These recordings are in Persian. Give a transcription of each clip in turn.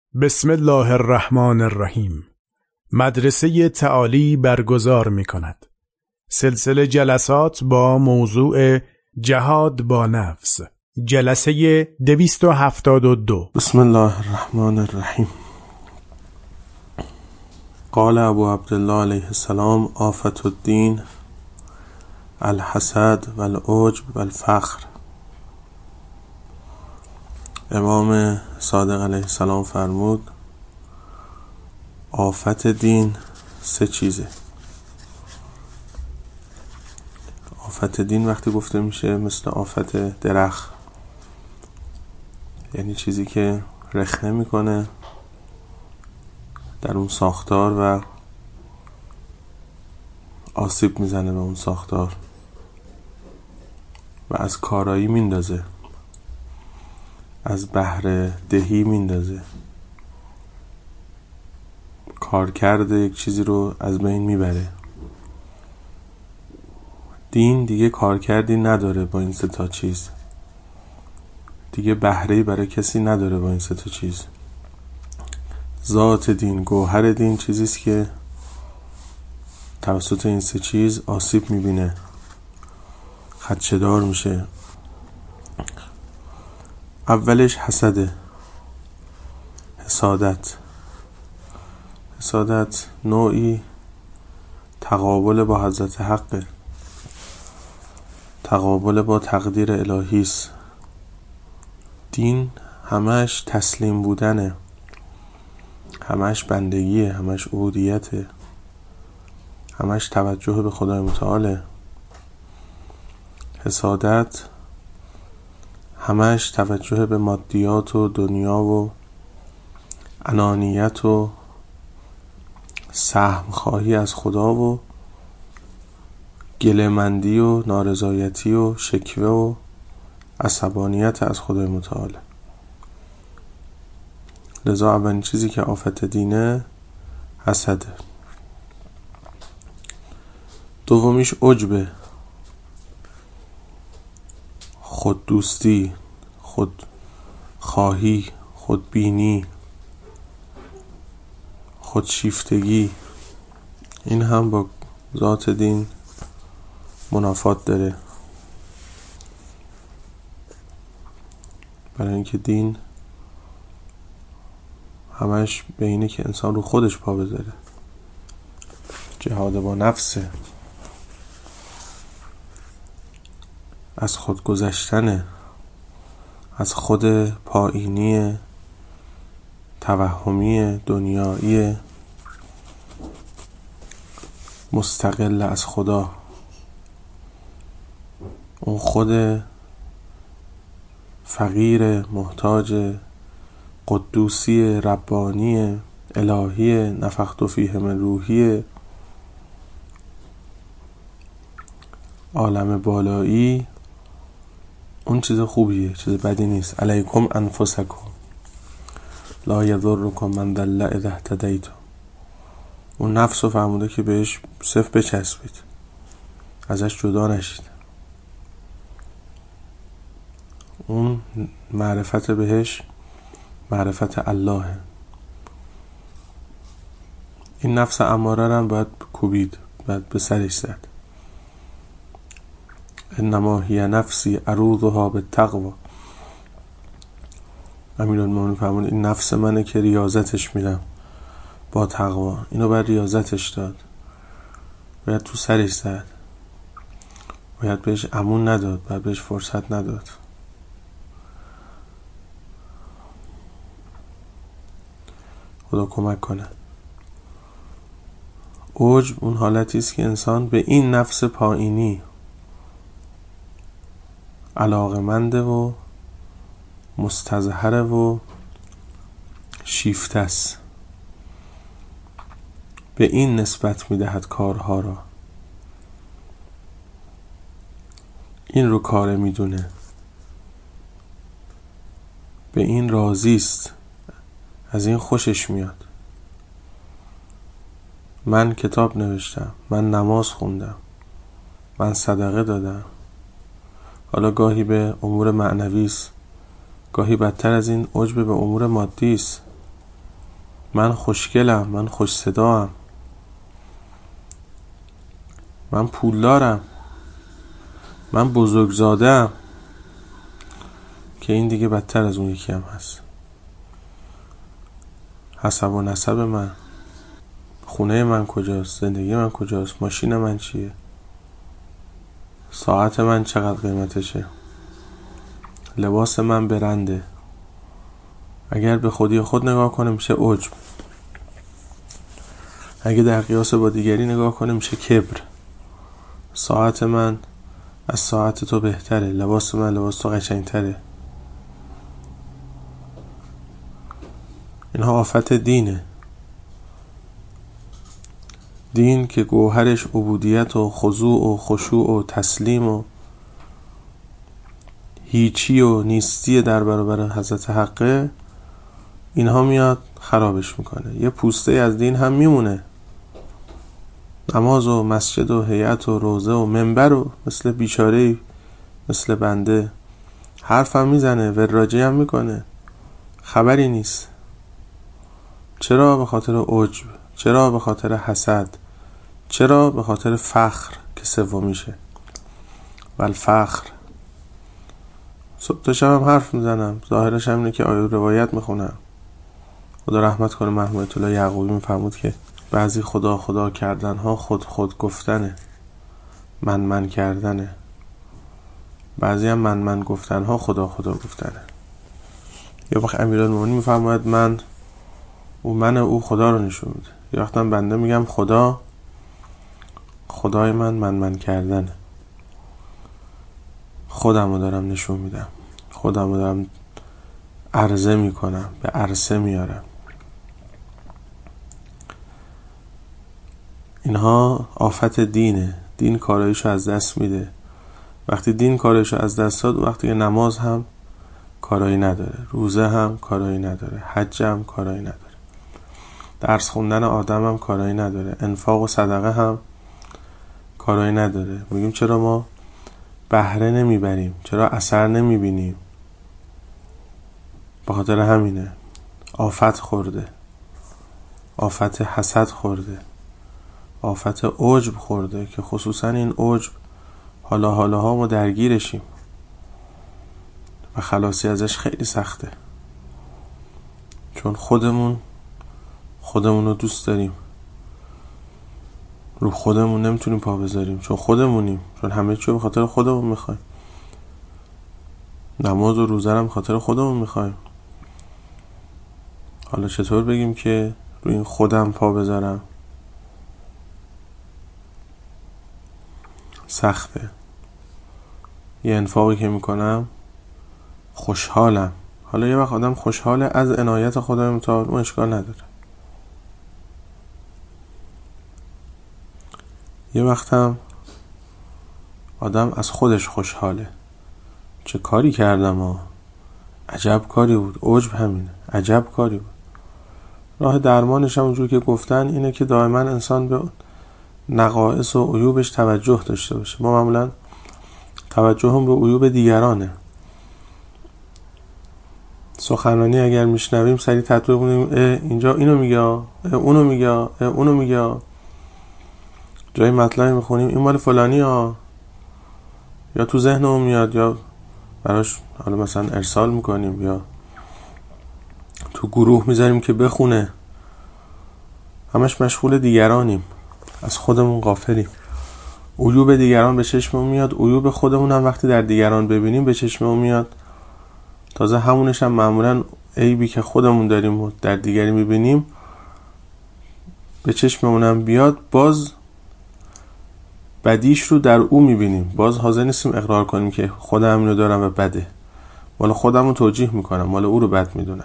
بسم الله الرحمن الرحیم. مدرسه تعالی برگزار می کند سلسله جلسات با موضوع جهاد با نفس، جلسه 272. بسم الله الرحمن الرحیم. قال ابو عبدالله علیه السلام: آفت الدین الحسد و العجب و الفخر. امام صادق علیه السلام فرمود آفت دین سه چیزه. آفت دین وقتی گفته میشه مثل آفت درخت، یعنی چیزی که رخنه میکنه در اون ساختار و آسیب میزنه به اون ساختار و از کارایی میندازه، از بهره دهی میندازه، کار کرده یک چیزی رو از بین میبره. دین دیگه کار کردی نداره با این سه تا چیز، دیگه بهره‌ای برای کسی نداره با این سه تا چیز. ذات دین، گوهر دین چیزیست که توسط این سه چیز آسیب میبینه، خدشه‌دار میشه. اولش حسده، حسادت نوعی تقابل با حضرت حقه، تقابل با تقدیر الهی است. دین همش تسلیم بودنه، همش بندگیه، همش عبودیته، همش توجه به خدای متعاله. حسادت همش توجه به مادیات و دنیا و انانیت و سهم خواهی از خدا و گله‌مندی و نارضایتی و شکوه و عصبانیت از خدای متعال. لذا اولین چیزی که آفت دینه حسده. دومیش عجبه، خود دوستی، خود خواهی، خود بینی، خود شیفتگی. این هم با ذات دین منافات داره، برای اینکه دین همش به اینه که انسان رو خودش پا بذاره. جهاد با نفسه، از خود گذشتنه، از خود پایینی توهمی دنیایی مستقل از خدا. اون خود فقیر محتاج قدوسی ربانی الهی نفخت فیه من روحی عالم بالایی، اون چیز خوبیه، چیز بدی نیست. علیکم انفسکم لا یضرکم من ضل اذا اهتدیتم. اون نفس رو فرموده که بهش صرف بچسبید، ازش جدا نشید. اون معرفت بهش معرفت اللهه. این نفس اماره رو هم باید کوبید، باید به سرش زد. انما هی نفسی اروضها بالتقوی. امیرالمومنین فرمود این نفس منه که ریاضتش میدم با تقوا. اینو باید ریاضتش داد، باید تو سرش زد، باید بهش امون نداد، باید بهش فرصت نداد. خدا کمک کنه. عجب اون حالتی است که انسان به این نفس پایینی علاقمنده و مستظهره و شیفته است، به این نسبت میدهد کارها را، این رو کار میدونه، به این راضی است، از این خوشش میاد. من کتاب نوشتم، من نماز خوندم، من صدقه دادم. حالا گاهی به امور معنوی است، گاهی بدتر از این عجب به امور مادی است. من خوشگلم، من خوش صدام، من پولدارم، من بزرگزاده‌ام، که این دیگه بدتر از اون یکی هم هست. حسب و نسب من، خونه من کجاست، زندگی من کجاست، ماشین من چیه، ساعت من چقدر قیمتشه، لباس من برنده. اگر به خودی خود نگاه کنه میشه عجب، اگه در قیاس با دیگری نگاه کنه میشه کبر. ساعت من از ساعت تو بهتره، لباس من لباس تو قشنگتره. اینها آفت دینه. دین که گوهرش عبودیت و خضوع و خشوع و تسلیم و هیچی و نیستی در برابر حضرت حقه، اینها میاد خرابش میکنه. یه پوسته از دین هم میمونه، نماز و مسجد و هیئت و روزه و منبر و مثل بیچاره مثل بنده حرف هم میزنه، وراجی هم میکنه، خبری نیست. چرا؟ به خاطر عجب، چرا؟ به خاطر حسد، چرا؟ به خاطر فخر که سومیشه. والفخر. صبح تا شب هم حرف میزنم، ظاهرش هم اینه که آیه روایت میخونم. خدا رحمت کنه مرحوم آیت الله یعقوبی میفرمود که بعضی خدا خدا کردن ها خود گفتنه، من کردنه. بعضی هم من گفتن ها خدا گفتنه. یا وقت امیرالمومنین میفرماید من او خدا رو نشون میده. یا وقتا بنده میگم خدای من کردنه. خودم رو دارم نشون میدم، خودم رو دارم عرضه میکنم، به عرصه میارم. اینها آفت دینه. دین کارایشو از دست میده. وقتی دین کارایشو از دست داد، وقتی که نماز هم کارایی نداره، روزه هم کارایی نداره، حج هم کارایی نداره، درس خوندن آدم هم کارایی نداره، انفاق و صدقه هم کارایی نداره. میگیم چرا ما بهره نمیبریم، چرا اثر نمیبینیم؟ به خاطر همینه. آفت خورده، آفت حسد خورده، آفت عجب خورده، که خصوصا این عجب حالا ما درگیرشیم و خلاصی ازش خیلی سخته، چون خودمون رو دوست داریم، رو خودمون نمیتونیم پا بذاریم، چون خودمونیم، چون همه چیو به خاطر خودمون میخوایم. نماز و روزه هم به خاطر خودمون میخوایم. حالا چطور بگیم که روی این خودم پا بذارم؟ سخته. یه انفاقی که میکنم خوشحالم. حالا یه وقت آدم خوشحاله از عنایت خدای متعال، اون اشکال نداره. یه وقت هم آدم از خودش خوشحاله، چه کاری کردم عجب کاری بود. عجب همینه، عجب کاری بود. راه درمانش هم اونجور که گفتن اینه که دائما انسان به نقائص و عیوبش توجه داشته باشه. ما معمولا توجه هم به عیوب دیگرانه. سخنرانی اگر میشنویم سریع تطبیق بودیم، اینجا اینو میگه، اونو میگه. جای مطلبی میخونیم این مال فلانی ها، یا تو ذهنمون میاد، یا براش حالا مثلا ارسال میکنیم، یا تو گروه میذاریم که بخونه. همش مشغول دیگرانیم، از خودمون غافلیم. عیوب دیگران به چشممون میاد، عیوب خودمون هم وقتی در دیگران ببینیم به چشممون میاد. تازه همونش هم معمولا عیبی که خودمون داریم و در دیگری میبینیم به چشممون هم بیاد، باز بدیش رو در او میبینیم. باز حاضر نیستیم اقرار کنیم که خودم رو دارم و بده، مال خودم رو توجیه میکنم، مال او رو بد میدونم.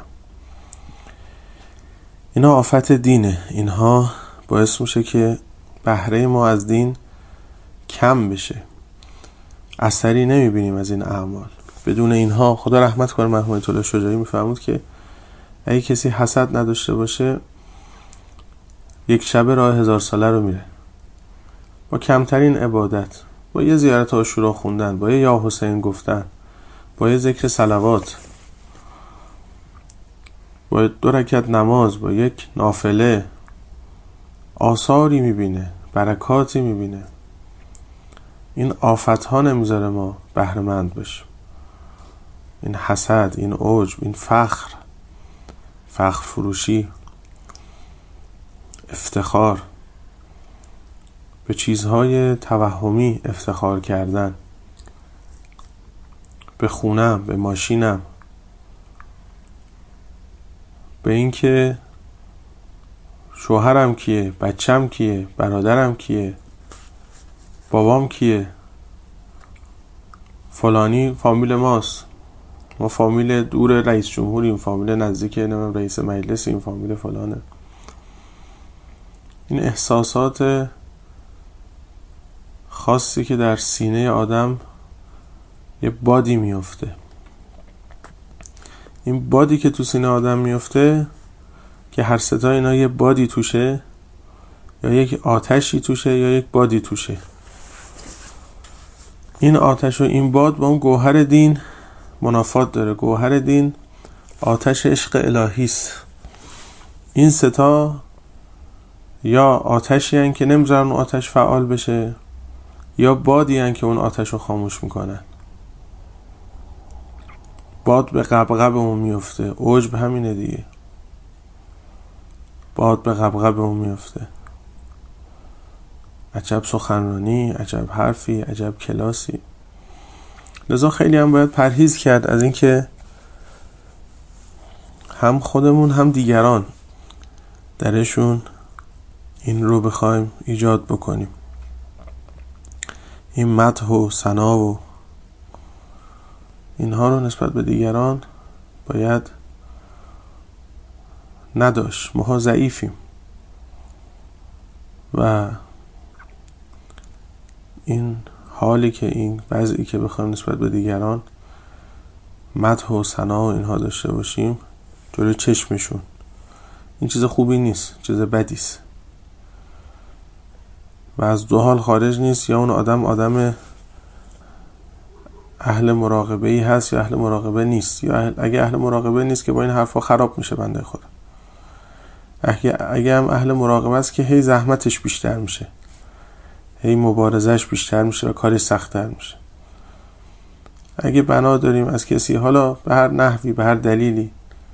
اینا آفت دینه. اینها باعث میشه که بهره ما از دین کم بشه، اثری نمیبینیم از این اعمال. بدون اینها خدا رحمت کنه مرحوم آیت الله شجاعی میفرمود که اگه کسی حسد نداشته باشه، یک شب راه 1000 ساله رو میره، با کمترین عبادت، با یه زیارت عاشورا خوندن، با یه یا حسین گفتن، با یه ذکر صلوات، با 2 رکعت نماز، با یک نافله آثاری میبینه، برکاتی میبینه. این آفت‌ها نمیذاره ما بهره مند بشیم. این حسد، این عجب، این فخر فروشی، افتخار، به چیزهای توهمی افتخار کردن، به خونم، به ماشینم، به اینکه شوهرم کیه، بچم کیه، برادرم کیه، بابام کیه، فلانی فامیل ماست، ما فامیل دور رئیس جمهوریم، فامیل نزدیک رئیس مجلسیم، فامیل فلانه. این احساسات خاصی که در سینه آدم یه بادی میفته. این بادی که تو سینه آدم میفته که هر ستا اینا یه بادی توشه، یا یک آتشی توشه یا یک بادی توشه. این آتش و این باد با اون گوهر دین منافات داره. گوهر دین آتش عشق الهی است. این ستا یا آتشی هن که نمیذارن اون آتش فعال بشه، یا بادی هن که اون آتش رو خاموش میکنن. باد به قبقبمون میفته. عجب همینه دیگه. باد به قبقبمون میفته. عجب سخنرانی، عجب حرفی، عجب کلاسی. لذا خیلی هم باید پرهیز کرد از اینکه هم خودمون هم دیگران درشون این رو بخوایم ایجاد بکنیم. این مدح و ثنا و اینها رو نسبت به دیگران باید نداشت. ما ضعیفیم و این حالی که این وضعی که بخوایم نسبت به دیگران مدح و ثنا و اینها داشته باشیم جلوی چشمشون، این چیز خوبی نیست، چیز بدی است و از 2 حال خارج نیست. یا اون آدم اهل مراقبه ای هست یا اهل مراقبه نیست. یا اگه اهل مراقبه نیست که با این حرفا خراب میشه بنده خدا. اگه هم اهل مراقبه است که هی زحمتش بیشتر میشه، هی مبارزش بیشتر میشه و کارش سخت‌تر میشه. اگه بنا داریم از کسی، حالا به هر نحوی، به هر دلیلی،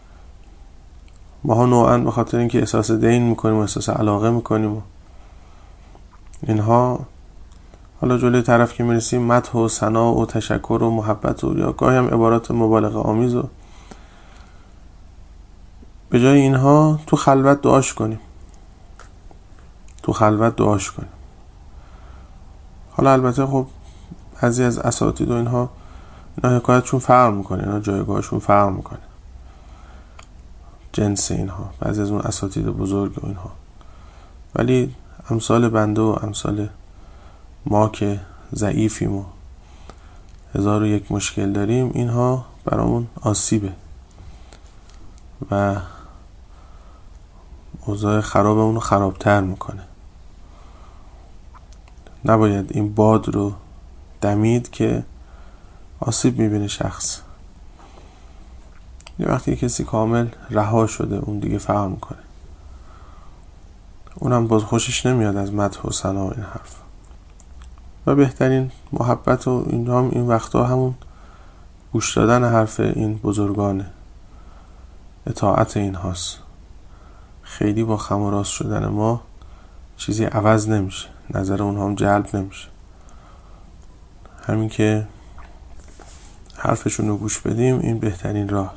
ما ها نوعاً به خاطر اینکه احساس دین میکنیم و احساس علاقه میکنیم و اینها، حالا جلوی طرف که میرسیم مدح و ثنا و تشکر و محبت و یا گاهی هم عبارات مبالغه آمیز و به جای اینها تو خلوت دعاش کنیم. حالا البته خب بعضی از اساتید و اینها حکایتشون فرق میکنه، اینا جایگاهشون فرق میکنه، جنس اینها، بعضی از اون اساتید بزرگ و اینها. ولی امثال بنده و امثال ما که ضعیفیم و 1001 مشکل داریم، اینها برامون آسیبه و اوضاع خرابمون رو خرابتر میکنه. نباید این باد رو دمید که آسیب میبینه شخص. یه وقتی کسی کامل رها شده اون دیگه فرق میکنه. اونم باز خوشش نمیاد از مدح و ثنا و این حرف. و بهترین محبت و این وقتا همون گوش دادن حرف این بزرگانه، اطاعت این هاست. خیلی با خم و راست شدن ما چیزی عوض نمیشه، نظر اونها هم جلب نمیشه. همین که حرفشون رو گوش بدیم این بهترین راه.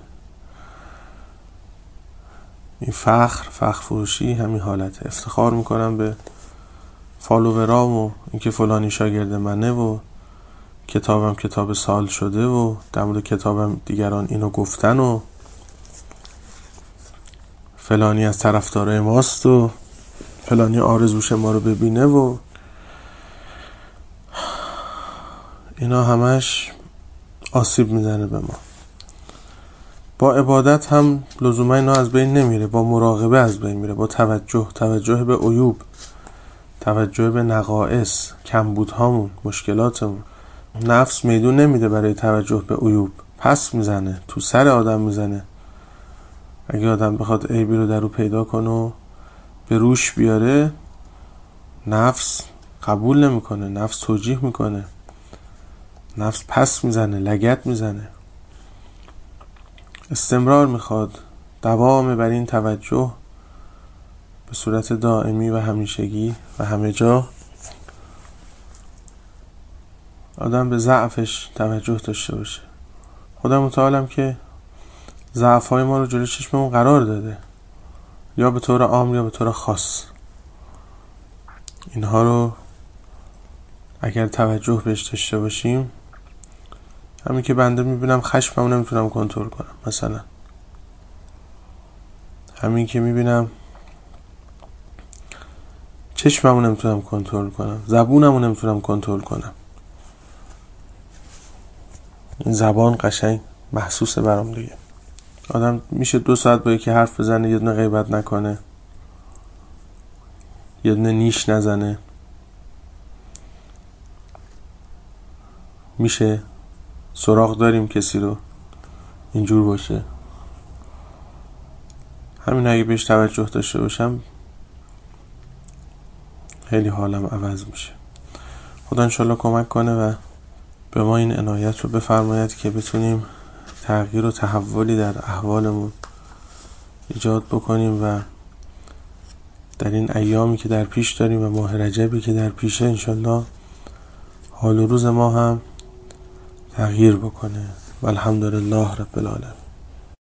این فخر فروشی همین حالته. افتخار میکنم به فالوورام و اینکه فلانی شاگرد منه و کتابم کتاب سال شده و در مورد کتابم دیگران اینو گفتن و فلانی از طرفدارای ماست و فلانی آرزوش ما رو ببینه و اینا همش آسیب میزنه به ما. با عبادت هم لزوما اینا از بین نمیره، با مراقبه از بین میره، با توجه به عیوب، توجه به نقائص، کمبودهامون، مشکلاتمون. نفس میدون نمیده برای توجه به عیوب، پس میزنه، تو سر آدم میزنه اگه آدم بخواد عیبی رو در رو پیدا کنه و به روش بیاره، نفس قبول نمیکنه، نفس توجیه میکنه، نفس پس میزنه، لگد میزنه. استمرار میخواد، دوام بر این توجه به صورت دائمی و همیشگی و همه جا. آدم به ضعفش توجه داشته باشه. خدا متعالم که ضعف‌های ما رو جلوی چشممون قرار داده، یا به طور عام یا به طور خاص. اینها رو اگر توجه بهش داشته باشیم، همین که بنده میبینم خشممو نمیتونم کنترل کنم، مثلا همین که میبینم چشممو نمیتونم کنترل کنم، زبونمو نمیتونم کنترل کنم، این زبان قشنگ محسوسه برام دیگه. آدم میشه 2 ساعت با یکی حرف بزنه، یه دونه غیبت نکنه، یه دونه نیش نزنه، میشه سراغ داریم کسی رو اینجور باشه. همین اگه بهش توجه داشته باشم خیلی حالم عوض میشه. خدا انشالله کمک کنه و به ما این عنایت رو بفرماید که بتونیم تغییر و تحولی در احوالمون ایجاد بکنیم و در این ایامی که در پیش داریم و ماه رجبی که در پیشه انشالله حال و روز ما هم تغییر بکنه. والحمدلله رب العالمین.